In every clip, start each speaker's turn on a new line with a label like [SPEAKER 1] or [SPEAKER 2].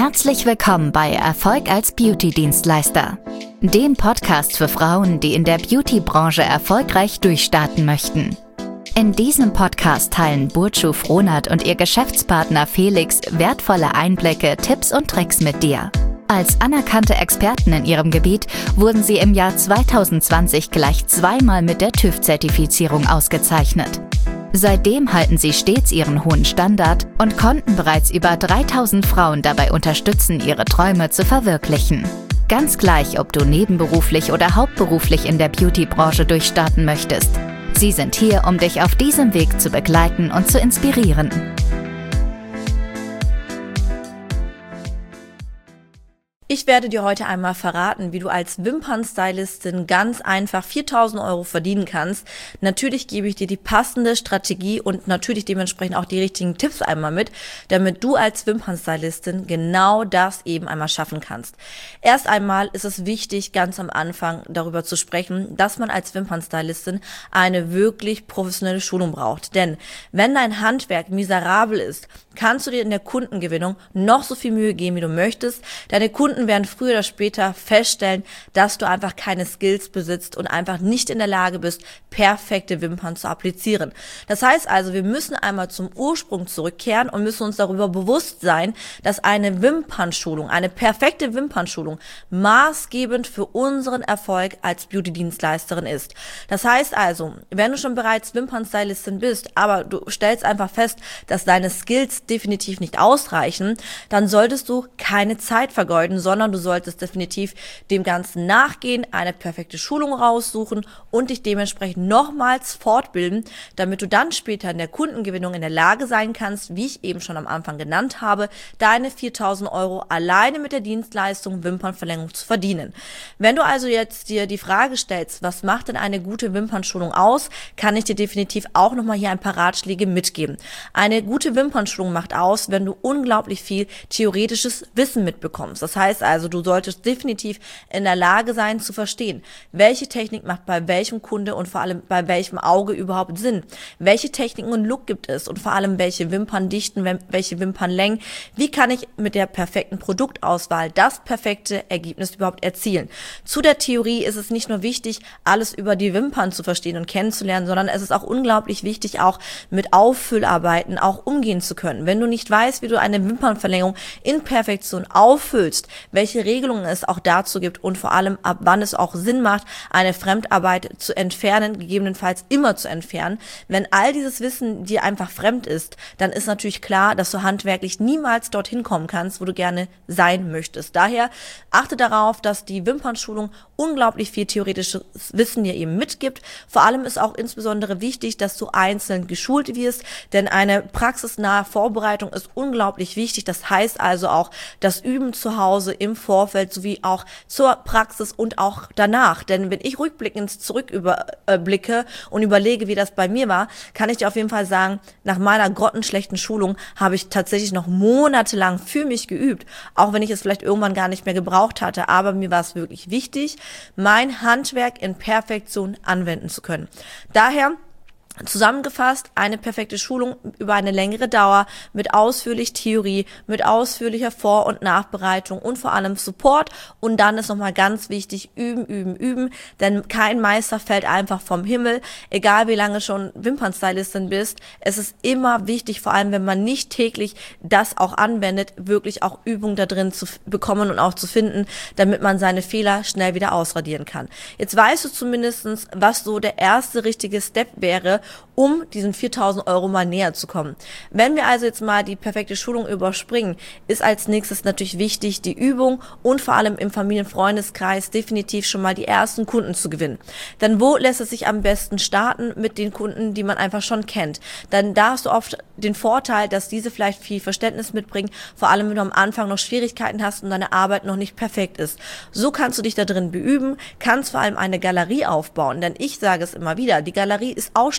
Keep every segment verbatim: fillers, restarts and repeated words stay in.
[SPEAKER 1] Herzlich willkommen bei Erfolg als Beauty-Dienstleister, dem Podcast für Frauen, die in der Beauty-Branche erfolgreich durchstarten möchten. In diesem Podcast teilen Burcu Frohnert und ihr Geschäftspartner Felix wertvolle Einblicke, Tipps und Tricks mit dir. Als anerkannte Experten in ihrem Gebiet wurden sie im Jahr zweitausendzwanzig gleich zweimal mit der TÜV-Zertifizierung ausgezeichnet. Seitdem halten sie stets ihren hohen Standard und konnten bereits über dreitausend Frauen dabei unterstützen, ihre Träume zu verwirklichen. Ganz gleich, ob du nebenberuflich oder hauptberuflich in der Beauty-Branche durchstarten möchtest. Sie sind hier, um dich auf diesem Weg zu begleiten und zu inspirieren.
[SPEAKER 2] Ich werde dir heute einmal verraten, wie du als Wimpernstylistin ganz einfach viertausend Euro verdienen kannst. Natürlich gebe ich dir die passende Strategie und natürlich dementsprechend auch die richtigen Tipps einmal mit, damit du als Wimpernstylistin genau das eben einmal schaffen kannst. Erst einmal ist es wichtig, ganz am Anfang darüber zu sprechen, dass man als Wimpernstylistin eine wirklich professionelle Schulung braucht. Denn wenn dein Handwerk miserabel ist, kannst du dir in der Kundengewinnung noch so viel Mühe geben, wie du möchtest. Deine Kunden werden früher oder später feststellen, dass du einfach keine Skills besitzt und einfach nicht in der Lage bist, perfekte Wimpern zu applizieren. Das heißt also, wir müssen einmal zum Ursprung zurückkehren und müssen uns darüber bewusst sein, dass eine Wimpernschulung, eine perfekte Wimpernschulung maßgebend für unseren Erfolg als Beauty-Dienstleisterin ist. Das heißt also, wenn du schon bereits Wimpernstylistin bist, aber du stellst einfach fest, dass deine Skills definitiv nicht ausreichen, dann solltest du keine Zeit vergeuden, sondern du solltest definitiv dem Ganzen nachgehen, eine perfekte Schulung raussuchen und dich dementsprechend nochmals fortbilden, damit du dann später in der Kundengewinnung in der Lage sein kannst, wie ich eben schon am Anfang genannt habe, deine viertausend Euro alleine mit der Dienstleistung Wimpernverlängerung zu verdienen. Wenn du also jetzt dir die Frage stellst, was macht denn eine gute Wimpernschulung aus, kann ich dir definitiv auch nochmal hier ein paar Ratschläge mitgeben. Eine gute Wimpernschulung macht aus, wenn du unglaublich viel theoretisches Wissen mitbekommst. Das heißt also, du solltest definitiv in der Lage sein zu verstehen, welche Technik macht bei welchem Kunde und vor allem bei welchem Auge überhaupt Sinn. Welche Techniken und Look gibt es und vor allem welche Wimperndichten, welche Wimpernlängen. Wie kann ich mit der perfekten Produktauswahl das perfekte Ergebnis überhaupt erzielen? Zu der Theorie ist es nicht nur wichtig, alles über die Wimpern zu verstehen und kennenzulernen, sondern es ist auch unglaublich wichtig, auch mit Auffüllarbeiten auch umgehen zu können. Wenn du nicht weißt, wie du eine Wimpernverlängerung in Perfektion auffüllst, welche Regelungen es auch dazu gibt und vor allem, ab wann es auch Sinn macht, eine Fremdarbeit zu entfernen, gegebenenfalls immer zu entfernen. Wenn all dieses Wissen dir einfach fremd ist, dann ist natürlich klar, dass du handwerklich niemals dorthin kommen kannst, wo du gerne sein möchtest. Daher achte darauf, dass die Wimpernschulung unglaublich viel theoretisches Wissen dir eben mitgibt. Vor allem ist auch insbesondere wichtig, dass du einzeln geschult wirst, denn eine praxisnahe Vorbereitung ist unglaublich wichtig. Das heißt also auch das Üben zu Hause im Vorfeld sowie auch zur Praxis und auch danach. Denn wenn ich rückblickend zurückblicke und überlege, wie das bei mir war, kann ich dir auf jeden Fall sagen, nach meiner grottenschlechten Schulung habe ich tatsächlich noch monatelang für mich geübt, auch wenn ich es vielleicht irgendwann gar nicht mehr gebraucht hatte. Aber mir war es wirklich wichtig, mein Handwerk in Perfektion anwenden zu können. Daher zusammengefasst, eine perfekte Schulung über eine längere Dauer mit ausführlich Theorie, mit ausführlicher Vor- und Nachbereitung und vor allem Support. Und dann ist nochmal ganz wichtig, üben, üben, üben, denn kein Meister fällt einfach vom Himmel, egal wie lange schon Wimpernstylistin bist. Es ist immer wichtig, vor allem wenn man nicht täglich das auch anwendet, wirklich auch Übung da drin zu bekommen und auch zu finden, damit man seine Fehler schnell wieder ausradieren kann. Jetzt weißt du zumindestens, was so der erste richtige Step wäre, um diesen viertausend Euro mal näher zu kommen. Wenn wir also jetzt mal die perfekte Schulung überspringen, ist als nächstes natürlich wichtig, die Übung und vor allem im Familien-Freundeskreis definitiv schon mal die ersten Kunden zu gewinnen. Denn wo lässt es sich am besten starten? Mit den Kunden, die man einfach schon kennt. Dann da hast du oft den Vorteil, dass diese vielleicht viel Verständnis mitbringen, vor allem wenn du am Anfang noch Schwierigkeiten hast und deine Arbeit noch nicht perfekt ist. So kannst du dich da drin beüben, kannst vor allem eine Galerie aufbauen, denn ich sage es immer wieder, die Galerie ist ausschlaggebend.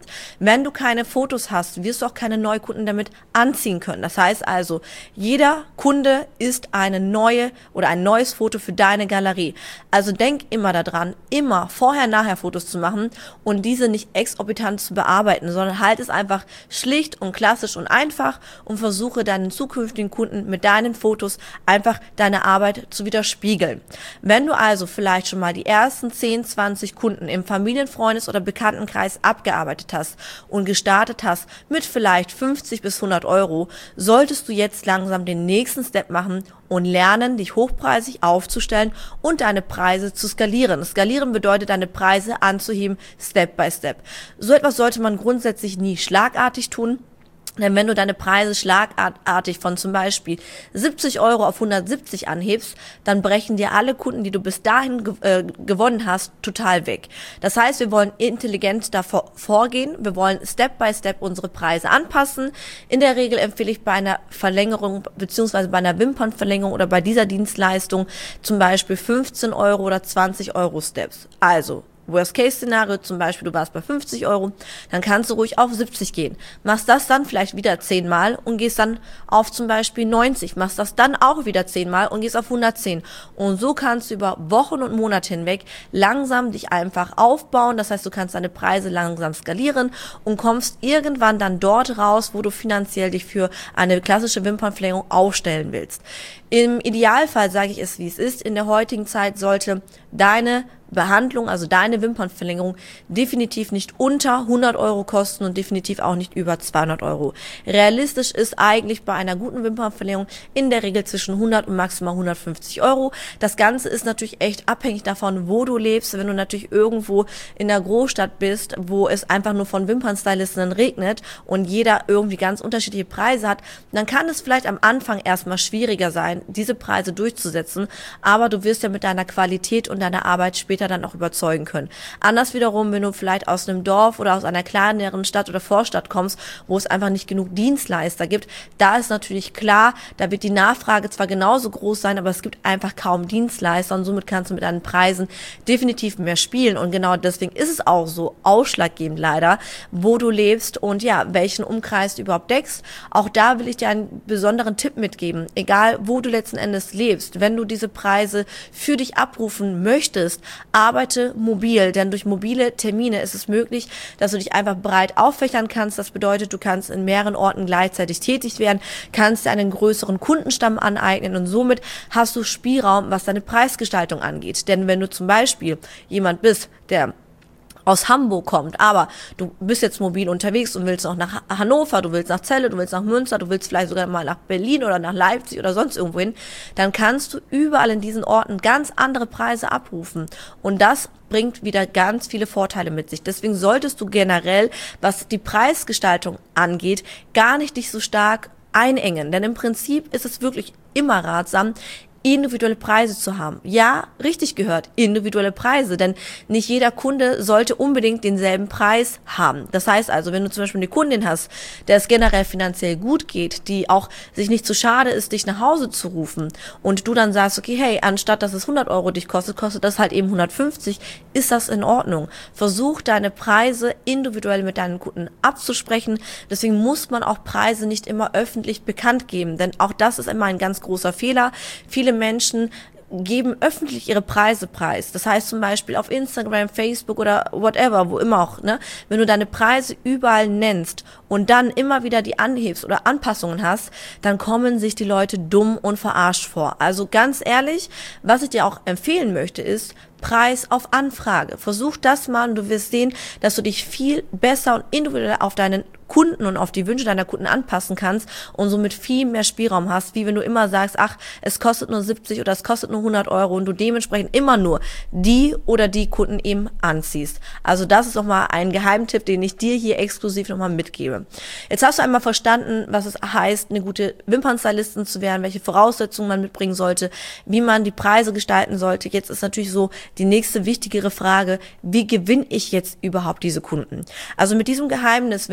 [SPEAKER 2] Wenn du keine Fotos hast, wirst du auch keine Neukunden damit anziehen können. Das heißt also, jeder Kunde ist eine neue oder ein neues Foto für deine Galerie. Also denk immer daran, immer Vorher-Nachher-Fotos zu machen und diese nicht exorbitant zu bearbeiten, sondern halt es einfach schlicht und klassisch und einfach und versuche deinen zukünftigen Kunden mit deinen Fotos einfach deine Arbeit zu widerspiegeln. Wenn du also vielleicht schon mal die ersten zehn, zwanzig Kunden im Familien-, Freundes- oder Bekanntenkreis abgearbeitet hast und gestartet hast mit vielleicht fünfzig bis hundert Euro, solltest du jetzt langsam den nächsten Step machen und lernen, dich hochpreisig aufzustellen und deine Preise zu skalieren. Skalieren bedeutet, deine Preise anzuheben, Step by Step. So etwas sollte man grundsätzlich nie schlagartig tun. Denn wenn du deine Preise schlagartig von zum Beispiel siebzig Euro auf hundertsiebzig anhebst, dann brechen dir alle Kunden, die du bis dahin ge- äh, gewonnen hast, total weg. Das heißt, wir wollen intelligent davor vorgehen. Wir wollen Step by Step unsere Preise anpassen. In der Regel empfehle ich bei einer Verlängerung beziehungsweise bei einer Wimpernverlängerung oder bei dieser Dienstleistung zum Beispiel fünfzehn Euro oder zwanzig Euro Steps. Also Worst-Case-Szenario, zum Beispiel, du warst bei fünfzig Euro, dann kannst du ruhig auf siebzig gehen. Machst das dann vielleicht wieder zehnmal und gehst dann auf zum Beispiel neunzig. Machst das dann auch wieder zehnmal und gehst auf hundertzehn. Und so kannst du über Wochen und Monate hinweg langsam dich einfach aufbauen. Das heißt, du kannst deine Preise langsam skalieren und kommst irgendwann dann dort raus, wo du finanziell dich für eine klassische Wimpernverlängerung aufstellen willst. Im Idealfall sage ich es, wie es ist. In der heutigen Zeit sollte deine Behandlung, also deine Wimpernverlängerung, definitiv nicht unter hundert Euro kosten und definitiv auch nicht über zweihundert Euro. Realistisch ist eigentlich bei einer guten Wimpernverlängerung in der Regel zwischen hundert und maximal hundertfünfzig Euro. Das Ganze ist natürlich echt abhängig davon, wo du lebst. Wenn du natürlich irgendwo in der Großstadt bist, wo es einfach nur von Wimpernstylistinnen regnet und jeder irgendwie ganz unterschiedliche Preise hat, dann kann es vielleicht am Anfang erstmal schwieriger sein, diese Preise durchzusetzen, aber du wirst ja mit deiner Qualität und deiner Arbeit später dann auch überzeugen können. Anders wiederum, wenn du vielleicht aus einem Dorf oder aus einer kleineren Stadt oder Vorstadt kommst, wo es einfach nicht genug Dienstleister gibt, da ist natürlich klar, da wird die Nachfrage zwar genauso groß sein, aber es gibt einfach kaum Dienstleister und somit kannst du mit deinen Preisen definitiv mehr spielen und genau deswegen ist es auch so ausschlaggebend leider, wo du lebst und ja, welchen Umkreis du überhaupt deckst. Auch da will ich dir einen besonderen Tipp mitgeben, egal wo du letzten Endes lebst, wenn du diese Preise für dich abrufen möchtest, arbeite mobil, denn durch mobile Termine ist es möglich, dass du dich einfach breit auffächern kannst. Das bedeutet, du kannst in mehreren Orten gleichzeitig tätig werden, kannst dir einen größeren Kundenstamm aneignen und somit hast du Spielraum, was deine Preisgestaltung angeht. Denn wenn du zum Beispiel jemand bist, der aus Hamburg kommt, aber du bist jetzt mobil unterwegs und willst noch nach Hannover, du willst nach Celle, du willst nach Münster, du willst vielleicht sogar mal nach Berlin oder nach Leipzig oder sonst irgendwo hin, dann kannst du überall in diesen Orten ganz andere Preise abrufen und das bringt wieder ganz viele Vorteile mit sich. Deswegen solltest du generell, was die Preisgestaltung angeht, gar nicht dich so stark einengen, denn im Prinzip ist es wirklich immer ratsam, individuelle Preise zu haben. Ja, richtig gehört, individuelle Preise, denn nicht jeder Kunde sollte unbedingt denselben Preis haben. Das heißt also, wenn du zum Beispiel eine Kundin hast, der es generell finanziell gut geht, die auch sich nicht zu schade ist, dich nach Hause zu rufen und du dann sagst, okay, hey, anstatt dass es hundert Euro dich kostet, kostet das halt eben hundertfünfzig, ist das in Ordnung. Versuch deine Preise individuell mit deinen Kunden abzusprechen. Deswegen muss man auch Preise nicht immer öffentlich bekannt geben, denn auch das ist immer ein ganz großer Fehler. Viele Menschen geben öffentlich ihre Preise preis. Das heißt zum Beispiel auf Instagram, Facebook oder whatever, wo immer auch, ne? Wenn du deine Preise überall nennst und dann immer wieder die anhebst oder Anpassungen hast, dann kommen sich die Leute dumm und verarscht vor. Also ganz ehrlich, was ich dir auch empfehlen möchte, ist Preis auf Anfrage. Versuch das mal und du wirst sehen, dass du dich viel besser und individuell auf deinen Kunden und auf die Wünsche deiner Kunden anpassen kannst und somit viel mehr Spielraum hast, wie wenn du immer sagst, ach, es kostet nur siebzig oder es kostet nur hundert Euro und du dementsprechend immer nur die oder die Kunden eben anziehst. Also das ist nochmal ein Geheimtipp, den ich dir hier exklusiv nochmal mitgebe. Jetzt hast du einmal verstanden, was es heißt, eine gute Wimpernstylistin zu werden, welche Voraussetzungen man mitbringen sollte, wie man die Preise gestalten sollte. Jetzt ist natürlich so die nächste wichtigere Frage, wie gewinne ich jetzt überhaupt diese Kunden? Also mit diesem Geheimnis, wenn du deine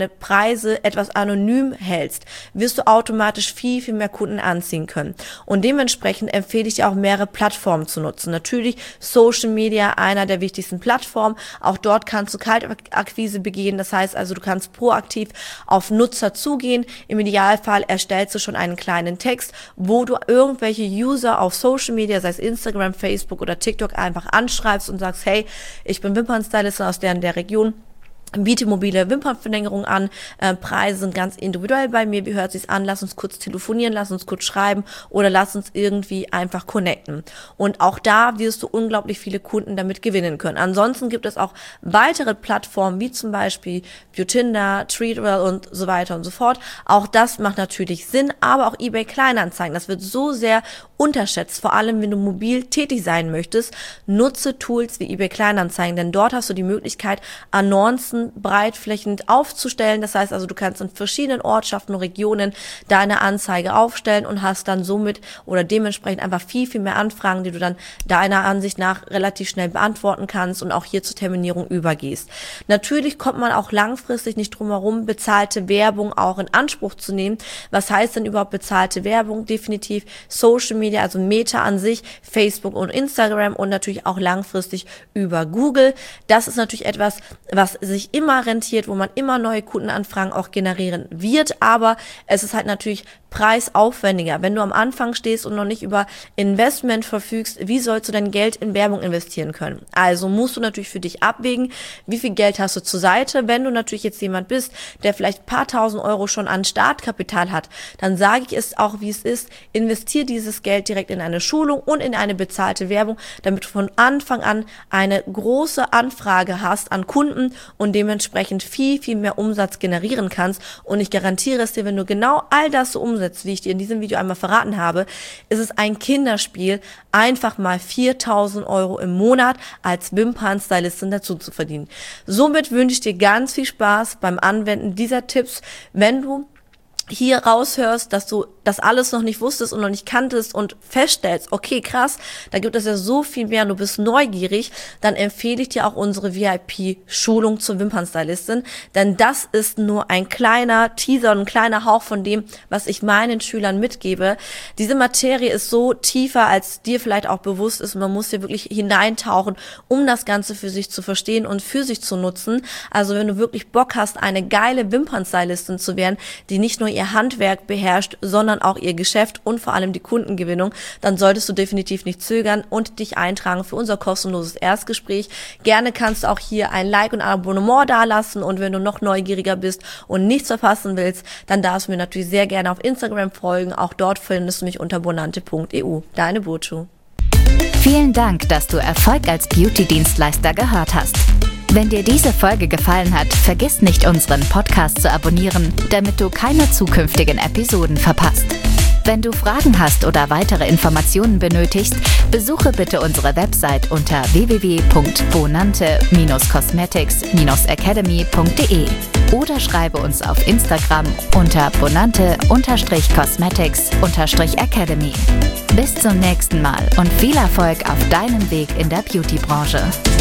[SPEAKER 2] deine Preise etwas anonym hältst, wirst du automatisch viel, viel mehr Kunden anziehen können. Und dementsprechend empfehle ich dir auch mehrere Plattformen zu nutzen. Natürlich Social Media, einer der wichtigsten Plattformen. Auch dort kannst du Kaltakquise begehen. Das heißt also, du kannst proaktiv auf Nutzer zugehen. Im Idealfall erstellst du schon einen kleinen Text, wo du irgendwelche User auf Social Media, sei es Instagram, Facebook oder TikTok, einfach anschreibst und sagst, hey, ich bin Wimpernstylistin aus der und der Region, biete mobile Wimpernverlängerung an, äh, Preise sind ganz individuell bei mir, wie hört sich's an, lass uns kurz telefonieren, lass uns kurz schreiben oder lass uns irgendwie einfach connecten. Und auch da wirst du unglaublich viele Kunden damit gewinnen können. Ansonsten gibt es auch weitere Plattformen, wie zum Beispiel Beautinder, Treatwell und so weiter und so fort. Auch das macht natürlich Sinn, aber auch eBay Kleinanzeigen, das wird so sehr unterschätzt, vor allem wenn du mobil tätig sein möchtest, nutze Tools wie eBay Kleinanzeigen, denn dort hast du die Möglichkeit, Annoncen breitflächend aufzustellen. Das heißt also, du kannst in verschiedenen Ortschaften und Regionen deine Anzeige aufstellen und hast dann somit oder dementsprechend einfach viel, viel mehr Anfragen, die du dann deiner Ansicht nach relativ schnell beantworten kannst und auch hier zur Terminierung übergehst. Natürlich kommt man auch langfristig nicht drum herum, bezahlte Werbung auch in Anspruch zu nehmen. Was heißt denn überhaupt bezahlte Werbung? Definitiv Social Media, also Meta an sich, Facebook und Instagram und natürlich auch langfristig über Google. Das ist natürlich etwas, was sich immer rentiert, wo man immer neue Kundenanfragen auch generieren wird, aber es ist halt natürlich preisaufwendiger. Wenn du am Anfang stehst und noch nicht über Investment verfügst, wie sollst du dein Geld in Werbung investieren können? Also musst du natürlich für dich abwägen, wie viel Geld hast du zur Seite. Wenn du natürlich jetzt jemand bist, der vielleicht ein paar tausend Euro schon an Startkapital hat, dann sage ich es auch, wie es ist, investiere dieses Geld direkt in eine Schulung und in eine bezahlte Werbung, damit du von Anfang an eine große Anfrage hast an Kunden und dementsprechend viel, viel mehr Umsatz generieren kannst. Und ich garantiere es dir, wenn du genau all das so umsetzt, wie ich dir in diesem Video einmal verraten habe, ist es ein Kinderspiel, einfach mal viertausend Euro im Monat als Wimpernstylistin dazu zu verdienen. Somit wünsche ich dir ganz viel Spaß beim Anwenden dieser Tipps. Wenn du hier raushörst, dass du das alles noch nicht wusstest und noch nicht kanntest und feststellst, okay, krass, da gibt es ja so viel mehr und du bist neugierig, dann empfehle ich dir auch unsere V I P-Schulung zur Wimpernstylistin, denn das ist nur ein kleiner Teaser und ein kleiner Hauch von dem, was ich meinen Schülern mitgebe. Diese Materie ist so tiefer, als dir vielleicht auch bewusst ist, man muss hier wirklich hineintauchen, um das Ganze für sich zu verstehen und für sich zu nutzen. Also wenn du wirklich Bock hast, eine geile Wimpernstylistin zu werden, die nicht nur ihr Handwerk beherrscht, sondern auch ihr Geschäft und vor allem die Kundengewinnung, dann solltest du definitiv nicht zögern und dich eintragen für unser kostenloses Erstgespräch. Gerne kannst du auch hier ein Like und ein Abonnement dalassen und wenn du noch neugieriger bist und nichts verpassen willst, dann darfst du mir natürlich sehr gerne auf Instagram folgen. Auch dort findest du mich unter bonante punkt e u. Deine Burcu.
[SPEAKER 1] Vielen Dank, dass du Erfolg als Beauty-Dienstleister gehört hast. Wenn dir diese Folge gefallen hat, vergiss nicht, unseren Podcast zu abonnieren, damit du keine zukünftigen Episoden verpasst. Wenn du Fragen hast oder weitere Informationen benötigst, besuche bitte unsere Website unter w w w punkt bonante cosmetics academy punkt d e oder schreibe uns auf Instagram unter bonante cosmetics academy. Bis zum nächsten Mal und viel Erfolg auf deinem Weg in der Beauty-Branche.